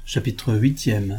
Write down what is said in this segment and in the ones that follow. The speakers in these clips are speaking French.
Chapitre 8e.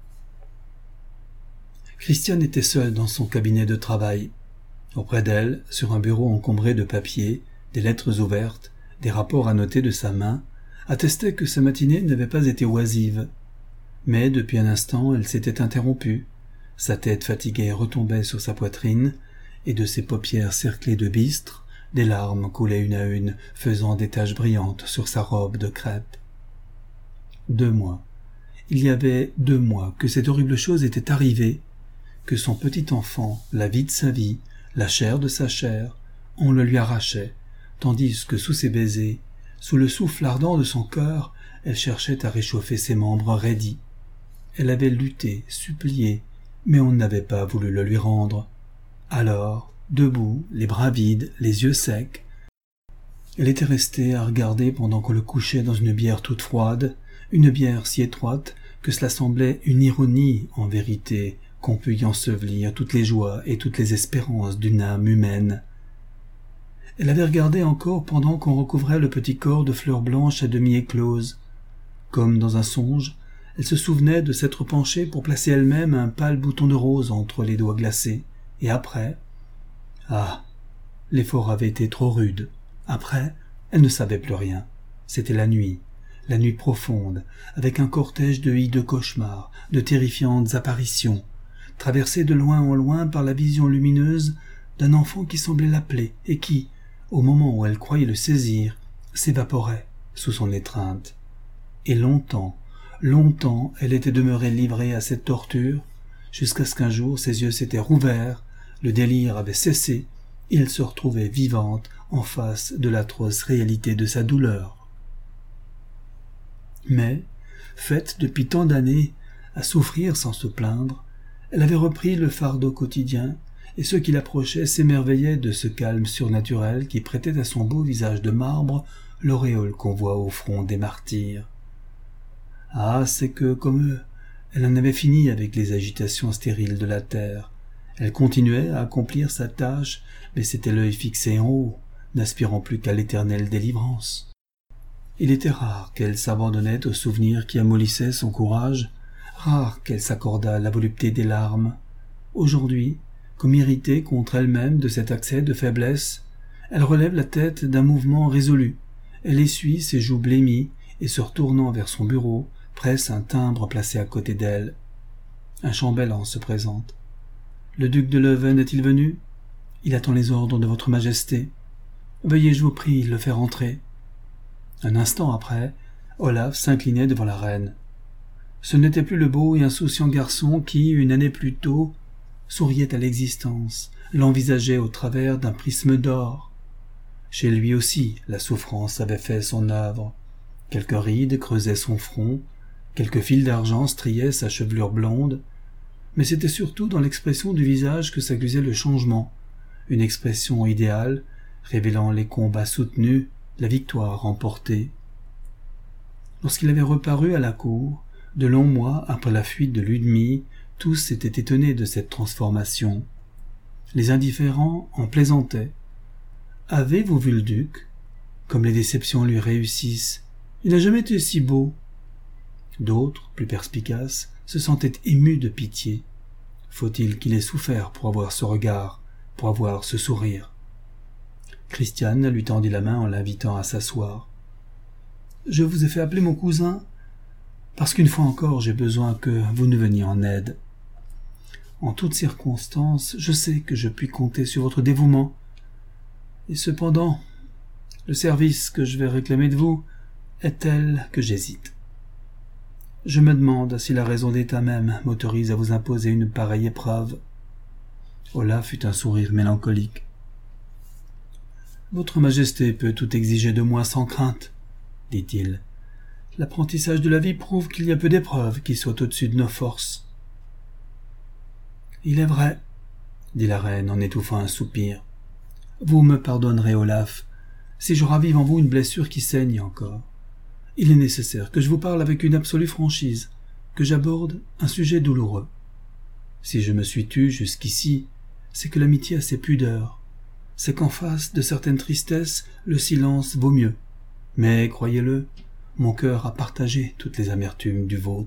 Christiane était seule dans son cabinet de travail. Auprès d'elle, sur un bureau encombré de papiers, des lettres ouvertes, des rapports annotés de sa main, attestaient que sa matinée n'avait pas été oisive. Mais depuis un instant, elle s'était interrompue. Sa tête fatiguée retombait sur sa poitrine, et de ses paupières cerclées de bistres, des larmes coulaient une à une, faisant des taches brillantes sur sa robe de crêpe. 2 mois. Il y avait 2 mois que cette horrible chose était arrivée, que son petit enfant, la vie de sa vie, la chair de sa chair, on le lui arrachait, tandis que sous ses baisers, sous le souffle ardent de son cœur, elle cherchait à réchauffer ses membres raidis. Elle avait lutté, supplié, mais on n'avait pas voulu le lui rendre. Alors, debout, les bras vides, les yeux secs, elle était restée à regarder pendant qu'on le couchait dans une bière toute froide, une bière si étroite que cela semblait une ironie en vérité qu'on pût y ensevelir toutes les joies et toutes les espérances d'une âme humaine. Elle avait regardé encore pendant qu'on recouvrait le petit corps de fleurs blanches à demi écloses. Comme dans un songe, elle se souvenait de s'être penchée pour placer elle-même un pâle bouton de rose entre les doigts glacés. Et après... Ah, l'effort avait été trop rude. Après, elle ne savait plus rien. C'était la nuit profonde, avec un cortège de hideux cauchemars, de terrifiantes apparitions, traversée de loin en loin par la vision lumineuse d'un enfant qui semblait l'appeler et qui, au moment où elle croyait le saisir, s'évaporait sous son étreinte. Et longtemps, elle était demeurée livrée à cette torture, jusqu'à ce qu'un jour ses yeux s'étaient rouverts, le délire avait cessé, et elle se retrouvait vivante en face de l'atroce réalité de sa douleur. Mais, faite depuis tant d'années à souffrir sans se plaindre, elle avait repris le fardeau quotidien, et ceux qui l'approchaient s'émerveillaient de ce calme surnaturel qui prêtait à son beau visage de marbre l'auréole qu'on voit au front des martyrs. Ah, c'est que, comme eux, elle en avait fini avec les agitations stériles de la terre. Elle continuait à accomplir sa tâche, mais c'était l'œil fixé en haut, n'aspirant plus qu'à l'éternelle délivrance. Il était rare qu'elle s'abandonnait aux souvenirs qui amollissaient son courage, rare qu'elle s'accordât la volupté des larmes. Aujourd'hui, comme irritée contre elle-même de cet accès de faiblesse, elle relève la tête d'un mouvement résolu. Elle essuie ses joues blêmies et, se retournant vers son bureau, presse un timbre placé à côté d'elle. Un chambellan se présente. « Le duc de Leuven est-il venu ? Il attend les ordres de votre majesté. Veuillez, je vous prie, le faire entrer. » Un instant après, Olaf s'inclinait devant la reine. Ce n'était plus le beau et insouciant garçon qui, une année plus tôt, souriait à l'existence, l'envisageait au travers d'un prisme d'or. Chez lui aussi, la souffrance avait fait son œuvre. Quelques rides creusaient son front, quelques fils d'argent striaient sa chevelure blonde, mais c'était surtout dans l'expression du visage que s'accusait le changement, une expression idéale, révélant les combats soutenus, la victoire remportée. Lorsqu'il avait reparu à la cour, de longs mois après la fuite de Ludmille, tous s'étaient étonnés de cette transformation. Les indifférents en plaisantaient. « Avez-vous vu le duc ? Comme les déceptions lui réussissent. Il n'a jamais été si beau. » D'autres, plus perspicaces, se sentaient émus de pitié. Faut-il qu'il ait souffert pour avoir ce regard, pour avoir ce sourire ? Christiane lui tendit la main en l'invitant à s'asseoir. « Je vous ai fait appeler mon cousin parce qu'une fois encore j'ai besoin que vous nous veniez en aide. En toutes circonstances, je sais que je puis compter sur votre dévouement. Et cependant, le service que je vais réclamer de vous est tel que j'hésite. Je me demande si la raison d'État même m'autorise à vous imposer une pareille épreuve. » Olaf eut un sourire mélancolique. « Votre Majesté peut tout exiger de moi sans crainte, dit-il. L'apprentissage de la vie prouve qu'il y a peu d'épreuves qui soient au-dessus de nos forces. »« Il est vrai, dit la reine en étouffant un soupir. Vous me pardonnerez, Olaf, si je ravive en vous une blessure qui saigne encore. Il est nécessaire que je vous parle avec une absolue franchise, que j'aborde un sujet douloureux. Si je me suis tue jusqu'ici, c'est que l'amitié a ses pudeurs. C'est qu'en face de certaines tristesses, le silence vaut mieux. Mais, croyez-le, mon cœur a partagé toutes les amertumes du vôtre. »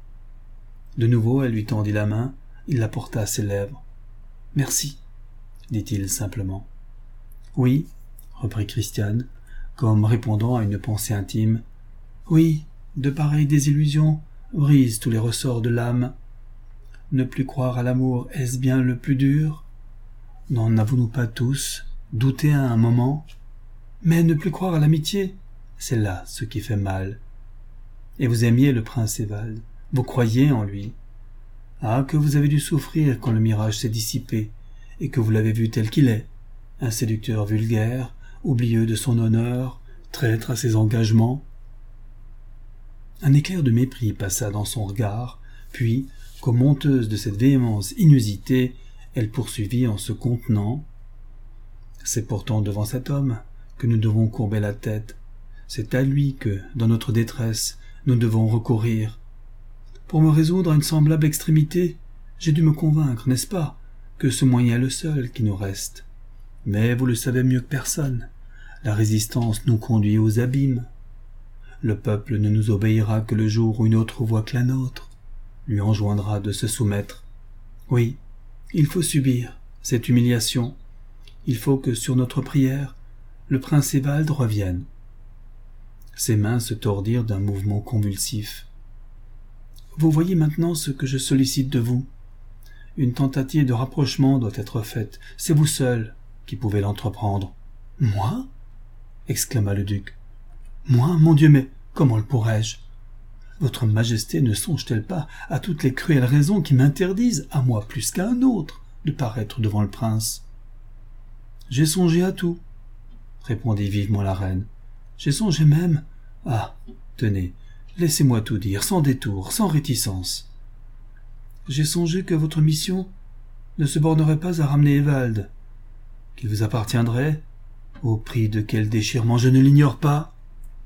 De nouveau, elle lui tendit la main, il la porta à ses lèvres. « Merci, » dit-il simplement. « Oui, » reprit Christiane, comme répondant à une pensée intime. « Oui, de pareilles désillusions brisent tous les ressorts de l'âme. Ne plus croire à l'amour, est-ce bien le plus dur? N'en avons-nous pas tous douté à un moment? Mais ne plus croire à l'amitié, c'est là ce qui fait mal. Et vous aimiez le prince Évald, vous croyiez en lui. Ah, que vous avez dû souffrir quand le mirage s'est dissipé, et que vous l'avez vu tel qu'il est, un séducteur vulgaire, oublieux de son honneur, traître à ses engagements. » Un éclair de mépris passa dans son regard, puis, comme honteuse de cette véhémence inusitée, elle poursuivit en se contenant. « C'est pourtant devant cet homme que nous devons courber la tête. C'est à lui que, dans notre détresse, nous devons recourir. Pour me résoudre à une semblable extrémité, j'ai dû me convaincre, n'est-ce pas, que ce moyen est le seul qui nous reste. Mais vous le savez mieux que personne, la résistance nous conduit aux abîmes. Le peuple ne nous obéira que le jour où une autre voix que la nôtre lui enjoindra de se soumettre. Oui, il faut subir cette humiliation. Il faut que sur notre prière, le prince Évald revienne. » Ses mains se tordirent d'un mouvement convulsif. « Vous voyez maintenant ce que je sollicite de vous. Une tentative de rapprochement doit être faite. C'est vous seul qui pouvez l'entreprendre. »« Moi » exclama le duc. « Moi, mon Dieu, mais comment le pourrais-je? Votre Majesté ne songe-t-elle pas à toutes les cruelles raisons qui m'interdisent, à moi plus qu'à un autre, de paraître devant le prince? »« J'ai songé à tout, » répondit vivement la reine. « J'ai songé même... Ah, tenez, laissez-moi tout dire, sans détour, sans réticence. J'ai songé que votre mission ne se bornerait pas à ramener Évald, qu'il vous appartiendrait, au prix de quel déchirement je ne l'ignore pas,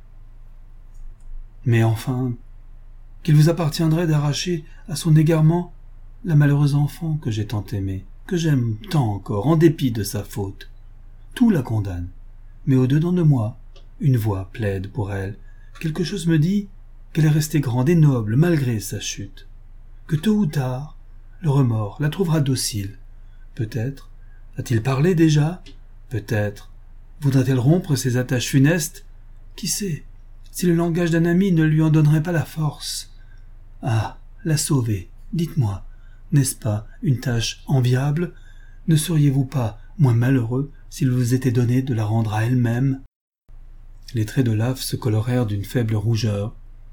mais enfin, qu'il vous appartiendrait d'arracher à son égarement la malheureuse enfant que j'ai tant aimée, que j'aime tant encore, en dépit de sa faute. Tout la condamne, mais au-dedans de moi, une voix plaide pour elle. Quelque chose me dit qu'elle est restée grande et noble malgré sa chute, que tôt ou tard, le remords la trouvera docile. Peut-être a-t-il parlé déjà? Peut-être voudrait-elle rompre ses attaches funestes? Qui sait si le langage d'un ami ne lui en donnerait pas la force? Ah, la sauver, dites-moi, n'est-ce pas une tâche enviable? Ne seriez-vous pas moins malheureux s'il vous était donné de la rendre à elle-même? Les traits de Lave se colorèrent d'une faible rougeur.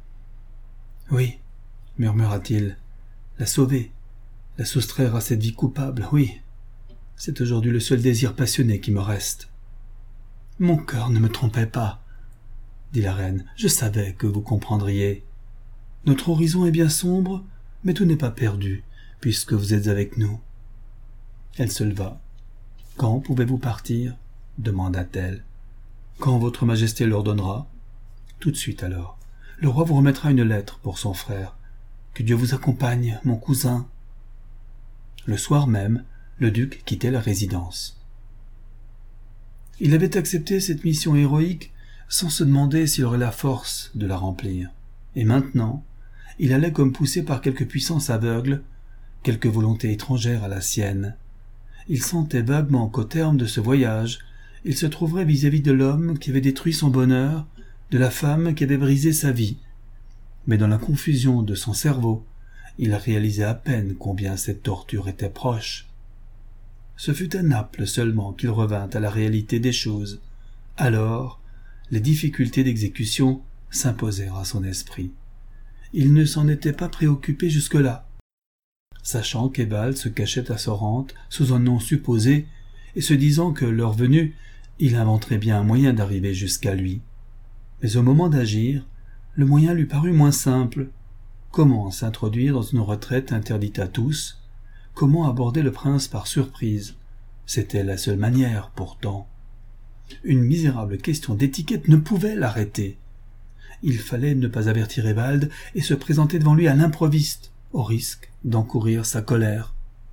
« Oui, » murmura-t-il, « la sauver, la soustraire à cette vie coupable, oui. C'est aujourd'hui le seul désir passionné qui me reste. »« Mon cœur ne me trompait pas, » dit la reine, « je savais que vous comprendriez. Notre horizon est bien sombre, mais tout n'est pas perdu, puisque vous êtes avec nous. » Elle se leva. « Quand pouvez-vous partir ?» demanda-t-elle. « Quand votre majesté l'ordonnera. »« Tout de suite alors. Le roi vous remettra une lettre pour son frère. Que Dieu vous accompagne, mon cousin. » Le soir même, le duc quittait la résidence. Il avait accepté cette mission héroïque sans se demander s'il aurait la force de la remplir. Et maintenant, il allait comme poussé par quelque puissance aveugle, quelque volonté étrangère à la sienne. Il sentait vaguement qu'au terme de ce voyage, il se trouverait vis-à-vis de l'homme qui avait détruit son bonheur, de la femme qui avait brisé sa vie. Mais dans la confusion de son cerveau, il réalisait à peine combien cette torture était proche. Ce fut à Naples seulement qu'il revint à la réalité des choses. Alors, les difficultés d'exécution s'imposèrent à son esprit. Il ne s'en était pas préoccupé jusque-là. Sachant qu'Évald se cachait à Sorrente sous un nom supposé, et se disant que, l'heure venue, il inventerait bien un moyen d'arriver jusqu'à lui. Mais au moment d'agir, le moyen lui parut moins simple. Comment s'introduire dans une retraite interdite à tous? Comment aborder le prince par surprise? C'était la seule manière, pourtant. Une misérable question d'étiquette ne pouvait l'arrêter. Il fallait ne pas avertir Évald et se présenter devant lui à l'improviste, au risque d'encourir sa colère.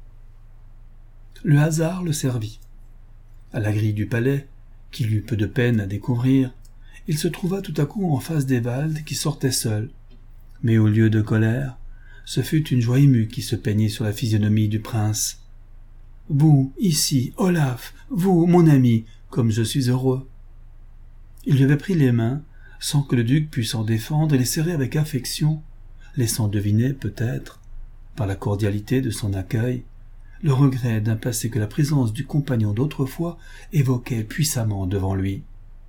Le hasard le servit. À la grille du palais, qu'il eut peu de peine à découvrir, il se trouva tout à coup en face d'Evald qui sortait seul. Mais au lieu de colère, ce fut une joie émue qui se peignit sur la physionomie du prince. « Vous, ici, Olaf, vous, mon ami, comme je suis heureux !» Il lui avait pris les mains, sans que le duc pût s'en défendre, et les serrer avec affection, laissant deviner, peut-être, par la cordialité de son accueil, le regret d'un passé que la présence du compagnon d'autrefois évoquait puissamment devant lui.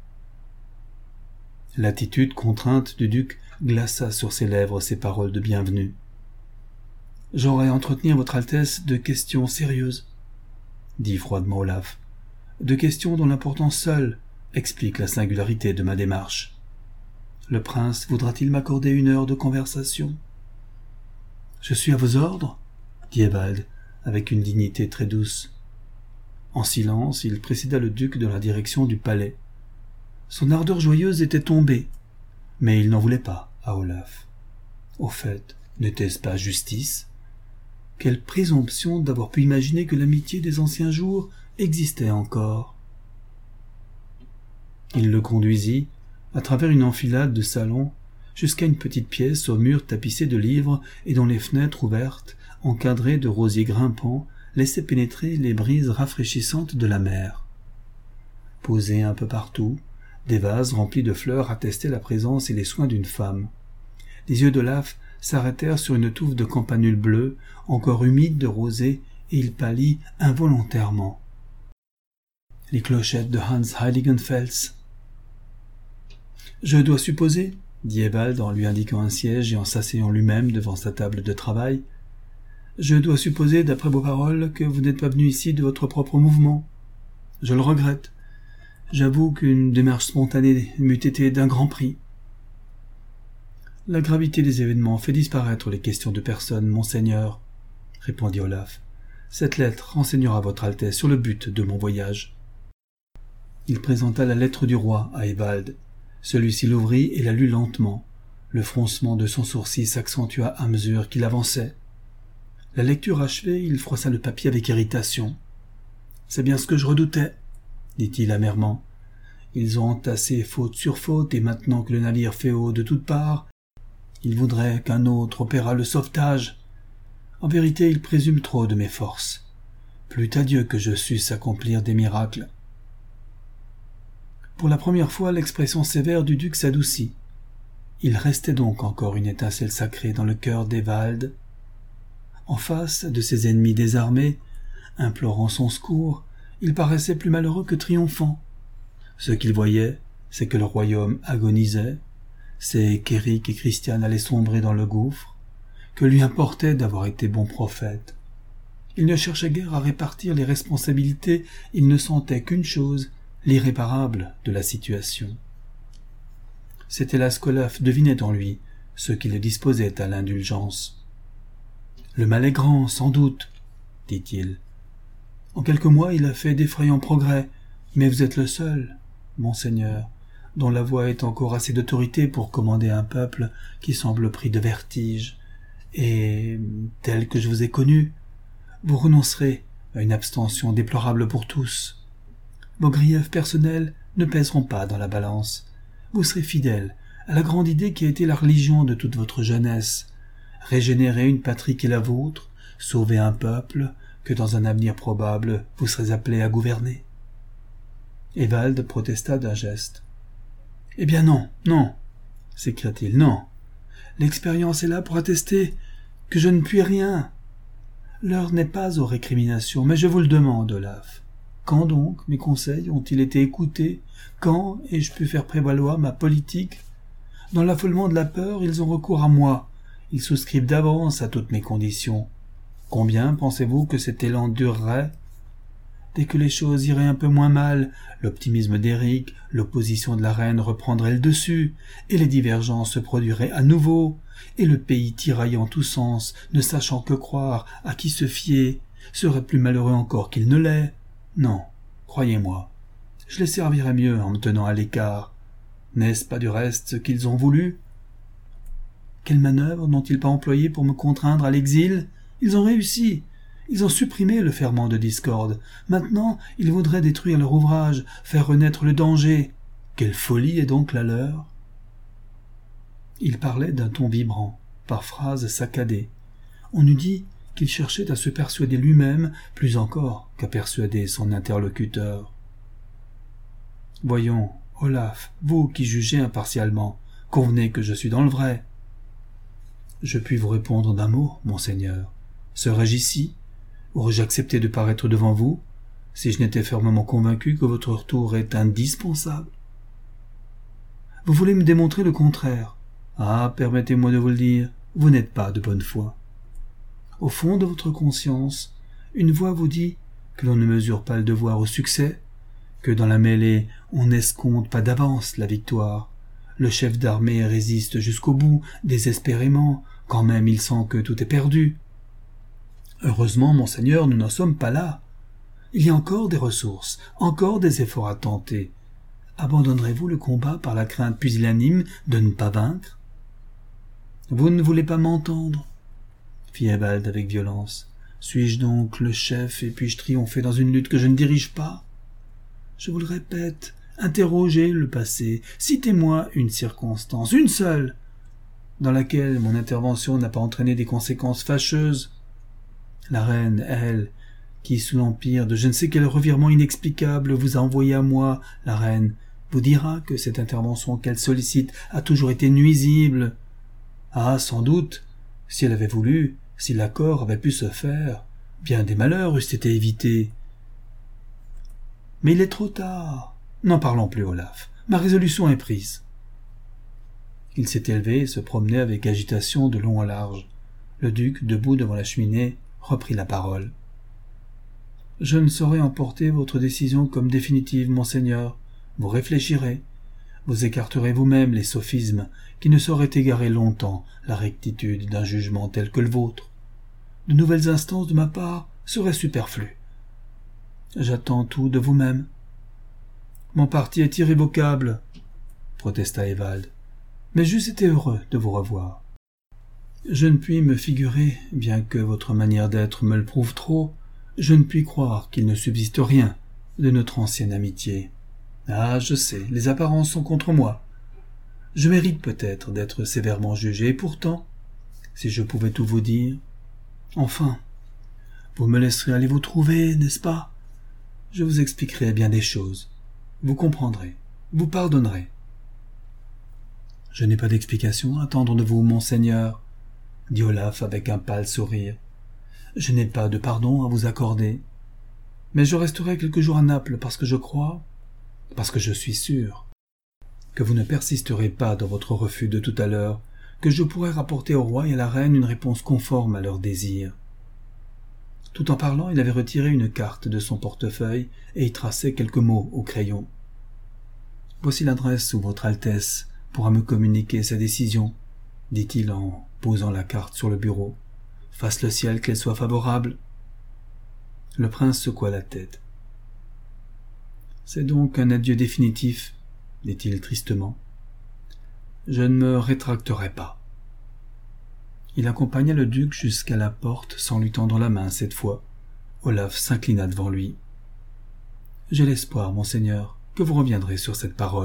L'attitude contrainte du duc glaça sur ses lèvres ces paroles de bienvenue. « J'aurais à entretenir votre Altesse de questions sérieuses, » dit froidement Olaf, « de questions dont l'importance seule explique la singularité de ma démarche. Le prince voudra-t-il m'accorder 1 heure de conversation ?»« Je suis à vos ordres, » dit Evald, avec une dignité très douce. En silence, il précéda le duc dans la direction du palais. Son ardeur joyeuse était tombée, mais il n'en voulait pas à Olaf. Au fait, n'était-ce pas justice? Quelle présomption d'avoir pu imaginer que l'amitié des anciens jours existait encore. Il le conduisit, à travers une enfilade de salons, jusqu'à une petite pièce aux murs tapissés de livres et dont les fenêtres ouvertes, encadrées de rosiers grimpants, laissaient pénétrer les brises rafraîchissantes de la mer. Posés un peu partout, des vases remplis de fleurs attestaient la présence et les soins d'une femme. Les yeux d'Olaf s'arrêtèrent sur une touffe de campanule bleue, encore humide de rosée, et il pâlit involontairement. Les clochettes de Hans Heiligenfels. « Je dois supposer, » dit Evald en lui indiquant un siège et en s'asseyant lui-même devant sa table de travail, « je dois supposer, d'après vos paroles, que vous n'êtes pas venu ici de votre propre mouvement. Je le regrette. J'avoue qu'une démarche spontanée m'eût été d'un grand prix. » « La gravité des événements fait disparaître les questions de personne, monseigneur, » répondit Olaf. « Cette lettre renseignera votre Altesse sur le but de mon voyage. » Il présenta la lettre du roi à Evald. Celui-ci l'ouvrit et la lut lentement. Le froncement de son sourcil s'accentua à mesure qu'il avançait. La lecture achevée, il froissa le papier avec irritation. « C'est bien ce que je redoutais, » dit-il amèrement. « Ils ont entassé faute sur faute, et maintenant que le navire fait eau de toutes parts, ils voudraient qu'un autre opérât le sauvetage. En vérité, ils présument trop de mes forces. Plût à Dieu que je susse accomplir des miracles. » Pour la première fois, l'expression sévère du duc s'adoucit. Il restait donc encore une étincelle sacrée dans le cœur d'Evald. En face de ses ennemis désarmés, implorant son secours, il paraissait plus malheureux que triomphant. Ce qu'il voyait, c'est que le royaume agonisait, c'est qu'Éric et Christiane allaient sombrer dans le gouffre, que lui importait d'avoir été bon prophète. Il ne cherchait guère à répartir les responsabilités, il ne sentait qu'une chose, l'irréparable de la situation. C'était là ce qu'Olaf devinait en lui, ce qui le disposait à l'indulgence. « Le mal est grand, sans doute, » dit-il. « En quelques mois, il a fait d'effrayants progrès, mais vous êtes le seul, monseigneur, dont la voix est encore assez d'autorité pour commander un peuple qui semble pris de vertige, et, tel que je vous ai connu, vous renoncerez à une abstention déplorable pour tous. Vos griefs personnels ne pèseront pas dans la balance. Vous serez fidèle à la grande idée qui a été la religion de toute votre jeunesse, régénérer une patrie qui est la vôtre, sauver un peuple que dans un avenir probable vous serez appelé à gouverner. » Evald protesta d'un geste. « Eh bien non, non, s'écria-t-il, non. L'expérience est là pour attester que je ne puis rien. L'heure n'est pas aux récriminations, mais je vous le demande, Olaf. Quand donc mes conseils ont-ils été écoutés? Quand ai-je pu faire prévaloir ma politique? Dans l'affolement de la peur, ils ont recours à moi. Ils souscrivent d'avance à toutes mes conditions. Combien pensez-vous que cet élan durerait? Dès que les choses iraient un peu moins mal, l'optimisme d'Éric, l'opposition de la reine reprendrait le dessus, et les divergences se produiraient à nouveau, et le pays tiraillant en tous sens, ne sachant que croire, à qui se fier, serait plus malheureux encore qu'il ne l'est. Non, croyez-moi, je les servirais mieux en me tenant à l'écart. N'est-ce pas du reste ce qu'ils ont voulu? Quelle manœuvre n'ont-ils pas employée pour me contraindre à l'exil? Ils ont réussi. Ils ont supprimé le ferment de discorde. Maintenant, ils voudraient détruire leur ouvrage, faire renaître le danger. Quelle folie est donc la leur ?» Il parlait d'un ton vibrant, par phrases saccadées. On eût dit qu'il cherchait à se persuader lui-même plus encore qu'à persuader son interlocuteur. « Voyons, Olaf, vous qui jugez impartialement, convenez que je suis dans le vrai. »« Je puis vous répondre d'un mot, monseigneur. Serais-je ici? Aurais-je accepté de paraître devant vous, si je n'étais fermement convaincu que votre retour est indispensable? Vous voulez me démontrer le contraire. Ah, permettez-moi de vous le dire, vous n'êtes pas de bonne foi. Au fond de votre conscience, une voix vous dit que l'on ne mesure pas le devoir au succès, que dans la mêlée on n'escompte pas d'avance la victoire. Le chef d'armée résiste jusqu'au bout, désespérément, quand même il sent que tout est perdu. Heureusement, monseigneur, nous n'en sommes pas là. Il y a encore des ressources, encore des efforts à tenter. Abandonnerez-vous le combat par la crainte pusillanime de ne pas vaincre? Vous ne voulez pas m'entendre, fit Evald avec violence. Suis-je donc le chef et puis-je triompher dans une lutte que je ne dirige pas? Je vous le répète, interrogez le passé, citez-moi une circonstance, une seule, dans laquelle mon intervention n'a pas entraîné des conséquences fâcheuses. La reine, elle, qui, sous l'empire de je ne sais quel revirement inexplicable, vous a envoyé à moi, la reine, vous dira que cette intervention qu'elle sollicite a toujours été nuisible. Ah, sans doute, si elle avait voulu, si l'accord avait pu se faire, bien des malheurs eussent été évités. Mais il est trop tard. N'en parlons plus, Olaf. Ma résolution est prise. Il s'était levé et se promenait avec agitation de long en large. Le duc, debout devant la cheminée, reprit la parole. « Je ne saurais emporter votre décision comme définitive, monseigneur. Vous réfléchirez. Vous écarterez vous-même les sophismes qui ne sauraient égarer longtemps la rectitude d'un jugement tel que le vôtre. De nouvelles instances de ma part seraient superflues. J'attends tout de vous-même. »« Mon parti est irrévocable, » protesta Evald, « mais j'eusse été heureux de vous revoir. Je ne puis me figurer, bien que votre manière d'être me le prouve trop, je ne puis croire qu'il ne subsiste rien de notre ancienne amitié. Ah, je sais, les apparences sont contre moi. Je mérite peut-être d'être sévèrement jugé, et pourtant, si je pouvais tout vous dire... Enfin, vous me laisserez aller vous trouver, n'est-ce pas? Je vous expliquerai bien des choses. Vous comprendrez, vous pardonnerez. Je n'ai pas d'explication à attendre de vous, monseigneur, dit Olaf avec un pâle sourire. Je n'ai pas de pardon à vous accorder. Mais je resterai quelques jours à Naples parce que je crois, parce que je suis sûr, que vous ne persisterez pas dans votre refus de tout à l'heure, que je pourrai rapporter au roi et à la reine une réponse conforme à leurs désirs. Tout en parlant, il avait retiré une carte de son portefeuille et y traçait quelques mots au crayon. « Voici l'adresse où votre Altesse pourra me communiquer sa décision, » dit-il en posant la carte sur le bureau. « Fasse le ciel qu'elle soit favorable. » Le prince secoua la tête. « C'est donc un adieu définitif, » dit-il tristement. « Je ne me rétracterai pas. » Il accompagna le duc jusqu'à la porte sans lui tendre la main cette fois. Olaf s'inclina devant lui. « J'ai l'espoir, monseigneur, que vous reviendrez sur cette parole. »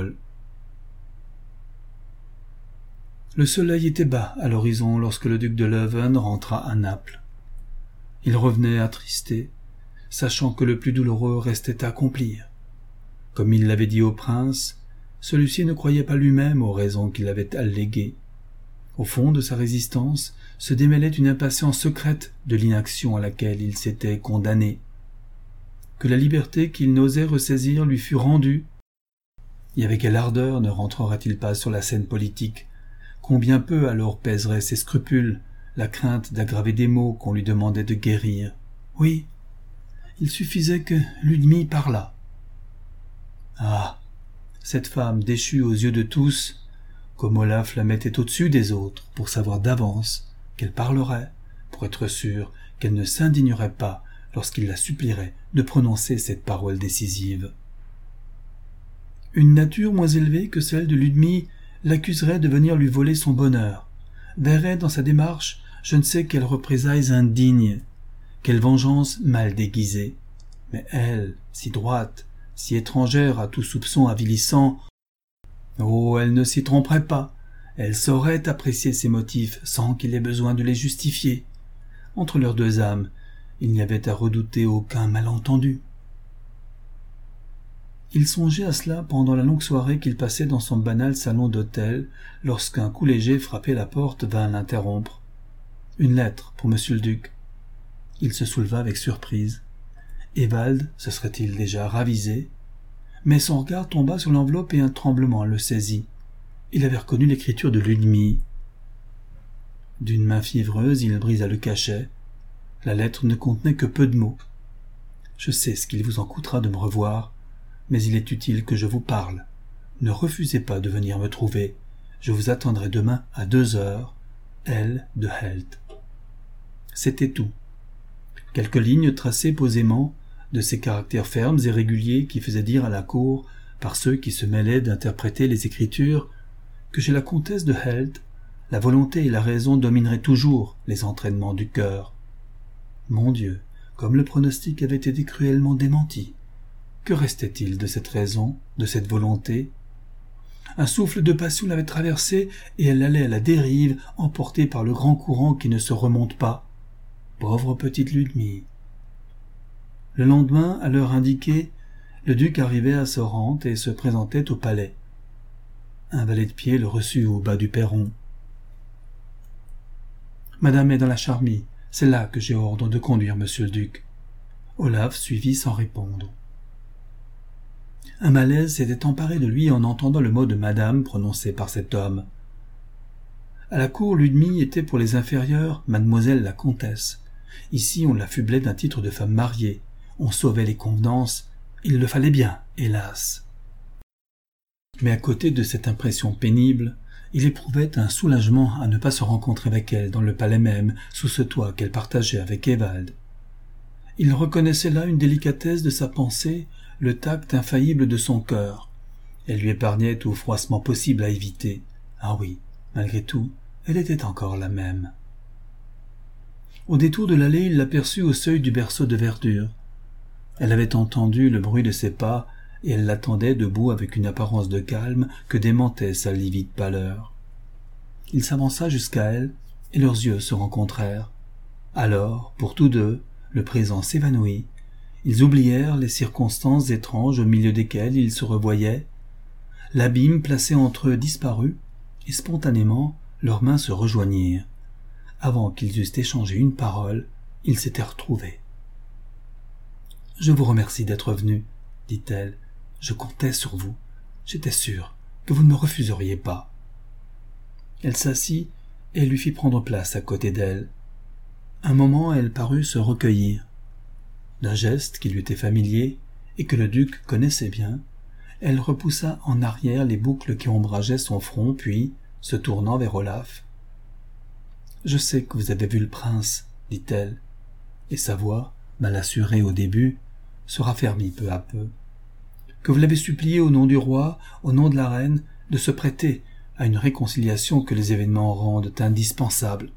Le soleil était bas à l'horizon lorsque le duc de Leuven rentra à Naples. Il revenait attristé, sachant que le plus douloureux restait à accomplir. Comme il l'avait dit au prince, celui-ci ne croyait pas lui-même aux raisons qu'il avait alléguées. Au fond de sa résistance se démêlait une impatience secrète de l'inaction à laquelle il s'était condamné. Que la liberté qu'il n'osait ressaisir lui fût rendue, et avec quelle ardeur ne rentrerait-il pas sur la scène politique? Combien peu alors pèseraient ses scrupules, la crainte d'aggraver des maux qu'on lui demandait de guérir? Oui, il suffisait que Ludmille parlât. Ah, cette femme déchue aux yeux de tous, comme Olaf la mettait au-dessus des autres pour savoir d'avance qu'elle parlerait, pour être sûr qu'elle ne s'indignerait pas lorsqu'il la supplierait de prononcer cette parole décisive. Une nature moins élevée que celle de Ludmille l'accuserait de venir lui voler son bonheur, verrait dans sa démarche je ne sais quelles représailles indignes, quelle vengeance mal déguisée. Mais elle, si droite, si étrangère à tout soupçon avilissant, Oh, elle ne s'y tromperait pas. Elle saurait apprécier ses motifs sans qu'il ait besoin de les justifier. Entre leurs deux âmes, il n'y avait à redouter aucun malentendu. Il songeait à cela pendant la longue soirée qu'il passait dans son banal salon d'hôtel, lorsqu'un coup léger frappé la porte vint l'interrompre. Une lettre pour monsieur le duc. Il se souleva avec surprise. Évald se serait-il déjà ravisé? Mais son regard tomba sur l'enveloppe et un tremblement le saisit. Il avait reconnu l'écriture de Ludmille. D'une main fiévreuse, il brisa le cachet. La lettre ne contenait que peu de mots. « Je sais ce qu'il vous en coûtera de me revoir, mais il est utile que je vous parle. Ne refusez pas de venir me trouver. Je vous attendrai demain à 2h, L. de Helt. » C'était tout. Quelques lignes tracées posément, de ces caractères fermes et réguliers qui faisaient dire à la cour, par ceux qui se mêlaient d'interpréter les écritures, que chez la comtesse de Helt, la volonté et la raison domineraient toujours les entraînements du cœur. Mon Dieu, comme le pronostic avait été cruellement démenti. Que restait-il de cette raison, de cette volonté? Un souffle de passion l'avait traversée et elle allait à la dérive, emportée par le grand courant qui ne se remonte pas. Pauvre petite Ludmille. Le lendemain, à l'heure indiquée, le duc arrivait à Sorrente et se présentait au palais. Un valet de pied le reçut au bas du perron. « Madame est dans la charmille, c'est là que j'ai ordre de conduire monsieur le duc. » Olaf suivit sans répondre. Un malaise s'était emparé de lui en entendant le mot de madame prononcé par cet homme. À la cour, Ludmille était pour les inférieurs mademoiselle la comtesse. Ici, on l'affublait d'un titre de femme mariée. On sauvait les convenances. Il le fallait bien, hélas. Mais à côté de cette impression pénible, il éprouvait un soulagement à ne pas se rencontrer avec elle dans le palais même, sous ce toit qu'elle partageait avec Évald. Il reconnaissait là une délicatesse de sa pensée, le tact infaillible de son cœur. Elle lui épargnait tout froissement possible à éviter. Ah oui, malgré tout, elle était encore la même. Au détour de l'allée, il l'aperçut au seuil du berceau de verdure. Elle avait entendu le bruit de ses pas, et elle l'attendait debout avec une apparence de calme que démentait sa livide pâleur. Il s'avança jusqu'à elle, et leurs yeux se rencontrèrent. Alors, pour tous deux, le présent s'évanouit. Ils oublièrent les circonstances étranges au milieu desquelles ils se revoyaient. L'abîme placé entre eux disparut, et spontanément leurs mains se rejoignirent. Avant qu'ils eussent échangé une parole, ils s'étaient retrouvés. « Je vous remercie d'être venu, dit-elle. Je comptais sur vous. J'étais sûre que vous ne me refuseriez pas. » Elle s'assit et lui fit prendre place à côté d'elle. Un moment, elle parut se recueillir. D'un geste qui lui était familier et que le duc connaissait bien, elle repoussa en arrière les boucles qui ombrageaient son front, puis, se tournant vers Olaf, « Je sais que vous avez vu le prince, dit-elle, et sa voix, mal assurée au début, se raffermit peu à peu. Que vous l'avez supplié au nom du roi, au nom de la reine, de se prêter à une réconciliation que les événements rendent indispensable.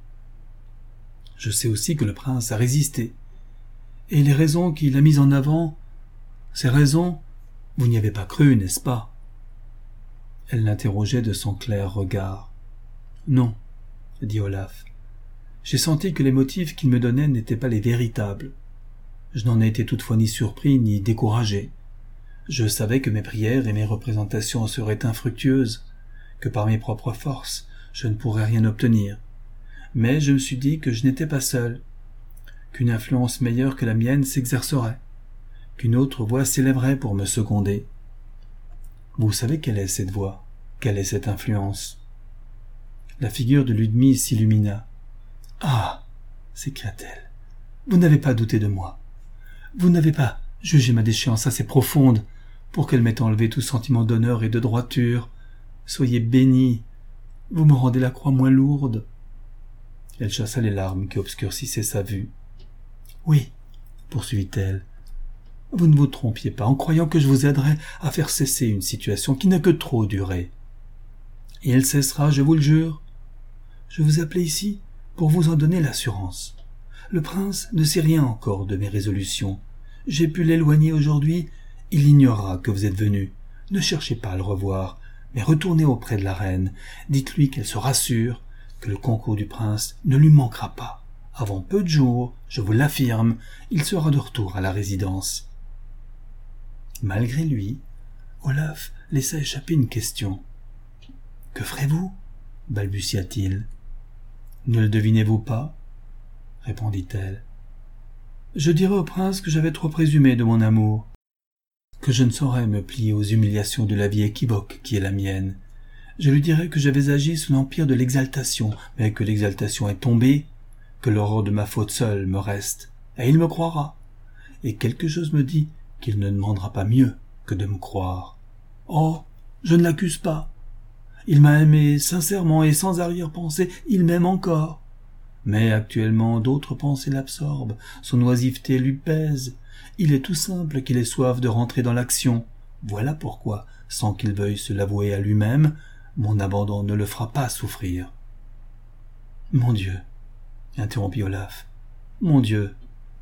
Je sais aussi que le prince a résisté, et les raisons qu'il a mises en avant, ces raisons, vous n'y avez pas cru, n'est-ce pas? » Elle l'interrogeait de son clair regard. « Non, » dit Olaf. « J'ai senti que les motifs qu'il me donnait n'étaient pas les véritables. Je n'en ai été toutefois ni surpris ni découragé. Je savais que mes prières et mes représentations seraient infructueuses, que par mes propres forces je ne pourrais rien obtenir. Mais je me suis dit que je n'étais pas seul, qu'une influence meilleure que la mienne s'exercerait, qu'une autre voix s'élèverait pour me seconder. Vous savez quelle est cette voix, quelle est cette influence? » La figure de Ludmille s'illumina. « Ah !» s'écria-t-elle. « Vous n'avez pas douté de moi. Vous n'avez pas jugé ma déchéance assez profonde pour qu'elle m'ait enlevé tout sentiment d'honneur et de droiture. Soyez bénis. Vous me rendez la croix moins lourde. » Elle chassa les larmes qui obscurcissaient sa vue. « Oui, » poursuivit-elle, « vous ne vous trompiez pas en croyant que je vous aiderais à faire cesser une situation qui n'a que trop duré. Et elle cessera, je vous le jure. Je vous appelais ici pour vous en donner l'assurance. Le prince ne sait rien encore de mes résolutions. J'ai pu l'éloigner aujourd'hui, il ignorera que vous êtes venu. Ne cherchez pas à le revoir, Mais retournez auprès de la reine, dites-lui qu'elle se rassure, que le concours du prince ne lui manquera pas. Avant peu de jours, je vous l'affirme, il sera de retour à la résidence. » Malgré lui, Olaf laissa échapper une question. « Que ferez-vous » balbutia-t-il. « Ne le devinez-vous pas » répondit-elle. « Je dirai au prince que j'avais trop présumé de mon amour, que je ne saurais me plier aux humiliations de la vie équivoque qui est la mienne. Je lui dirai que j'avais agi sous l'empire de l'exaltation, mais que l'exaltation est tombée, que l'horreur de ma faute seule me reste, et il me croira. Et quelque chose me dit qu'il ne demandera pas mieux que de me croire. Oh, je ne l'accuse pas. Il m'a aimé sincèrement et sans arrière-pensée, il m'aime encore. Mais actuellement d'autres pensées l'absorbent, son oisiveté lui pèse. Il est tout simple qu'il ait soif de rentrer dans l'action. Voilà pourquoi, sans qu'il veuille se l'avouer à lui-même, mon abandon ne le fera pas souffrir. « Mon Dieu !» interrompit Olaf. « Mon Dieu !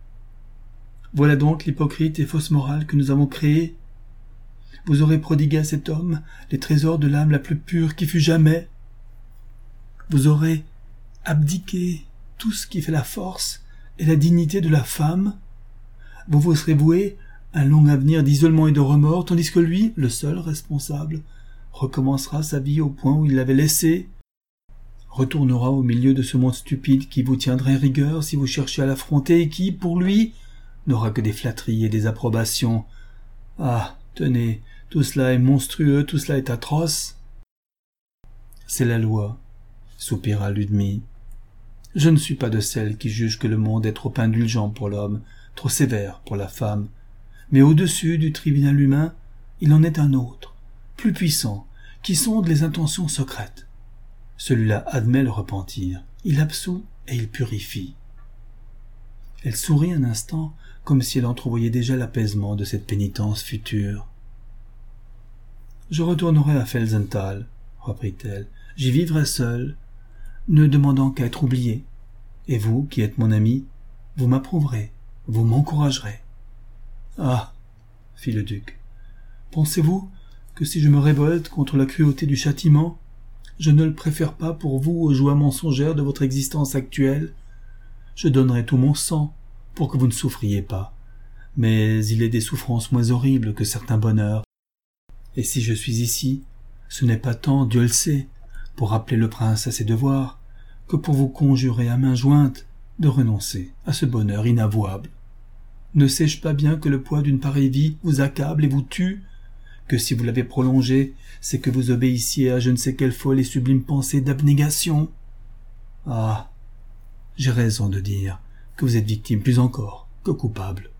Voilà donc l'hypocrite et fausse morale que nous avons créée. Vous aurez prodigué à cet homme les trésors de l'âme la plus pure qui fut jamais. Vous aurez abdiqué tout ce qui fait la force et la dignité de la femme. Vous vous serez voué à un long avenir d'isolement et de remords, tandis que lui, le seul responsable, recommencera sa vie au point où il l'avait laissée, retournera au milieu de ce monde stupide qui vous tiendrait rigueur si vous cherchiez à l'affronter et qui, pour lui, n'aura que des flatteries et des approbations. Ah, tenez, tout cela est monstrueux, tout cela est atroce. »« C'est la loi, » soupira Ludmille. « Je ne suis pas de celles qui jugent que le monde est trop indulgent pour l'homme, trop sévère pour la femme. Mais au-dessus du tribunal humain, il en est un autre, plus puissant, qui sonde les intentions secrètes. Celui-là admet le repentir, il absout et il purifie. » Elle sourit un instant, comme si elle entrevoyait déjà l'apaisement de cette pénitence future. « Je retournerai à Felsenthal, » reprit-elle. « J'y vivrai seule, ne demandant qu'à être oubliée. Et vous, qui êtes mon ami, vous m'approuverez, vous m'encouragerez. »« Ah !» fit le duc. « Pensez-vous que si je me révolte contre la cruauté du châtiment, je ne le préfère pas pour vous aux joies mensongères de votre existence actuelle? Je donnerai tout mon sang pour que vous ne souffriez pas. Mais il est des souffrances moins horribles que certains bonheurs. Et si je suis ici, ce n'est pas tant, Dieu le sait, pour rappeler le prince à ses devoirs, que pour vous conjurer à main jointe de renoncer à ce bonheur inavouable. Ne sais-je pas bien que le poids d'une pareille vie vous accable et vous tue, que si vous l'avez prolongé, c'est que vous obéissiez à je ne sais quelle folle et sublime pensée d'abnégation? Ah, j'ai raison de dire que vous êtes victime plus encore que coupable.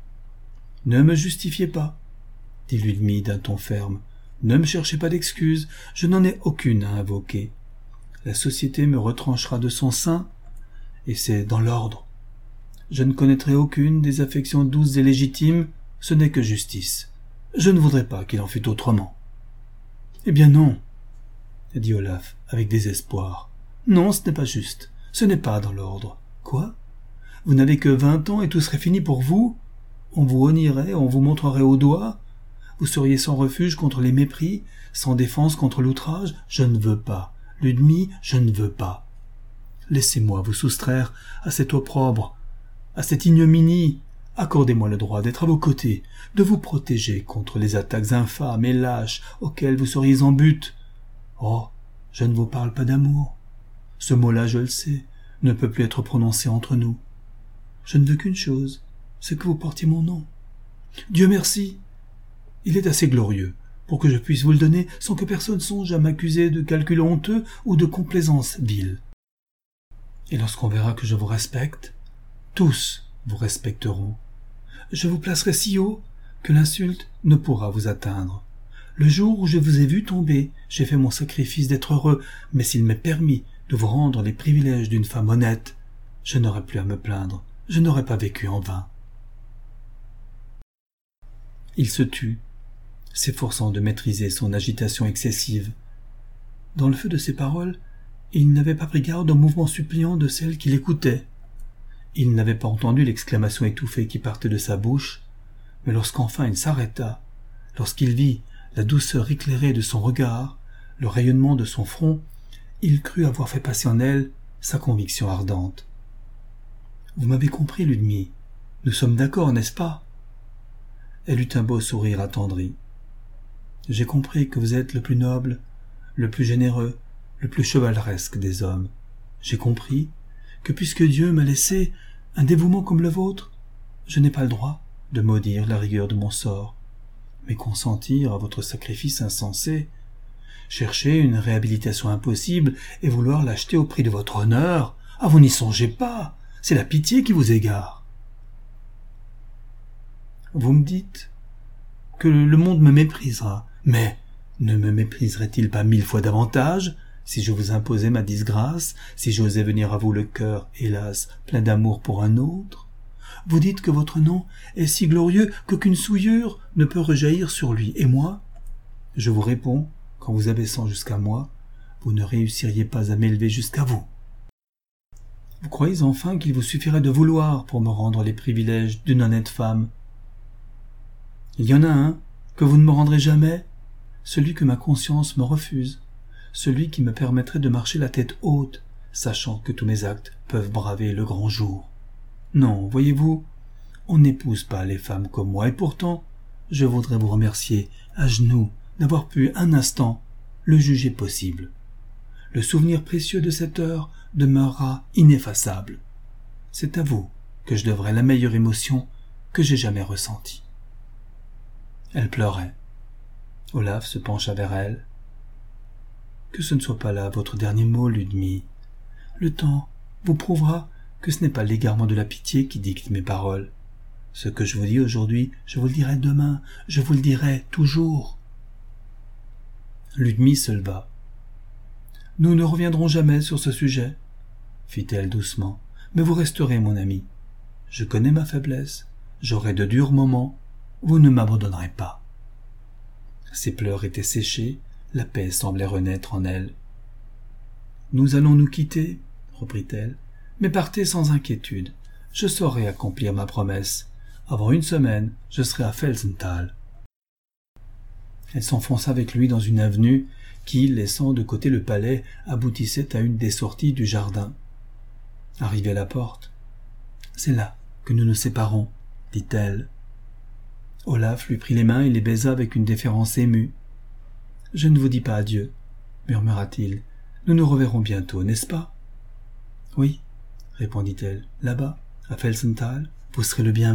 « Ne me justifiez pas, » dit Ludmille d'un ton ferme. « Ne me cherchez pas d'excuses, je n'en ai aucune à invoquer. La société me retranchera de son sein, et c'est dans l'ordre. Je ne connaîtrai aucune des affections douces et légitimes, ce n'est que justice. Je ne voudrais pas qu'il en fût autrement. »« Eh bien non, » dit Olaf avec désespoir. « Non, ce n'est pas juste, ce n'est pas dans l'ordre. Quoi ? Vous n'avez que 20 ans et tout serait fini pour vous ? On vous honnierait, on vous montrerait au doigt ? Vous seriez sans refuge contre les mépris, sans défense contre l'outrage ? Je ne veux pas. Ludmille, je ne veux pas. Laissez-moi vous soustraire à cet opprobre, à cette ignominie. Accordez-moi le droit d'être à vos côtés, de vous protéger contre les attaques infâmes et lâches auxquelles vous seriez en butte. Oh, je ne vous parle pas d'amour. Ce mot-là, je le sais, ne peut plus être prononcé entre nous. Je ne veux qu'une chose, c'est que vous portiez mon nom. Dieu merci, il est assez glorieux pour que je puisse vous le donner sans que personne songe à m'accuser de calcul honteux ou de complaisance vile. Et lorsqu'on verra que je vous respecte, tous vous respecteront. Je vous placerai si haut que l'insulte ne pourra vous atteindre. Le jour où je vous ai vu tomber, j'ai fait mon sacrifice d'être heureux, mais s'il m'est permis de vous rendre les privilèges d'une femme honnête, je n'aurai plus à me plaindre, je n'aurai pas vécu en vain. » Il se tut, s'efforçant de maîtriser son agitation excessive. Dans le feu de ses paroles, il n'avait pas pris garde au mouvement suppliant de celle qui l'écoutait. Il n'avait pas entendu l'exclamation étouffée qui partait de sa bouche, mais lorsqu'enfin il s'arrêta, lorsqu'il vit la douceur éclairée de son regard, le rayonnement de son front, il crut avoir fait passer en elle sa conviction ardente. « Vous m'avez compris, Ludmille. Nous sommes d'accord, n'est-ce pas ?» Elle eut un beau sourire attendri. « J'ai compris que vous êtes le plus noble, le plus généreux, le plus chevaleresque des hommes. J'ai compris que puisque Dieu m'a laissé un dévouement comme le vôtre, je n'ai pas le droit de maudire la rigueur de mon sort, mais consentir à votre sacrifice insensé, chercher une réhabilitation impossible et vouloir l'acheter au prix de votre honneur, ah, vous n'y songez pas, c'est la pitié qui vous égare. Vous me dites que le monde me méprisera, mais ne me mépriserait-il pas 1000 fois davantage si je vous imposais ma disgrâce, si j'osais venir à vous le cœur, hélas, plein d'amour pour un autre? Vous dites que votre nom est si glorieux qu'aucune souillure ne peut rejaillir sur lui, et moi, je vous réponds qu'en vous abaissant jusqu'à moi, vous ne réussiriez pas à m'élever jusqu'à vous. Vous croyez enfin qu'il vous suffirait de vouloir pour me rendre les privilèges d'une honnête femme? Il y en a un que vous ne me rendrez jamais, celui que ma conscience me refuse, celui qui me permettrait de marcher la tête haute, sachant que tous mes actes peuvent braver le grand jour. Non, voyez-vous, on n'épouse pas les femmes comme moi, et pourtant, je voudrais vous remercier, à genoux, d'avoir pu un instant le juger possible. Le souvenir précieux de cette heure demeurera ineffaçable. C'est à vous que je devrais la meilleure émotion que j'ai jamais ressentie. Elle pleurait. Olaf se pencha vers elle. Que ce ne soit pas là votre dernier mot, Ludmille. Le temps vous prouvera que ce n'est pas l'égarement de la pitié qui dicte mes paroles. Ce que je vous dis aujourd'hui, je vous le dirai demain, je vous le dirai toujours. Ludmille se leva. « Nous ne reviendrons jamais sur ce sujet, » fit-elle doucement, « mais vous resterez mon ami. Je connais ma faiblesse, j'aurai de durs moments, vous ne m'abandonnerez pas. » Ses pleurs étaient séchés, la paix semblait renaître en elle. « Nous allons nous quitter, » reprit-elle, « mais partez sans inquiétude, je saurai accomplir ma promesse. Avant une semaine, je serai à Felsenthal. » Elle s'enfonça avec lui dans une avenue qui, laissant de côté le palais, aboutissait à une des sorties du jardin. Arrivée à la porte, « C'est là que nous nous séparons, » dit-elle. Olaf lui prit les mains et les baisa avec une déférence émue. « Je ne vous dis pas adieu, » murmura-t-il. « Nous nous reverrons bientôt, n'est-ce pas ?»« Oui, » répondit-elle. « Là-bas, à Felsenthal, vous serez le bienvenu. »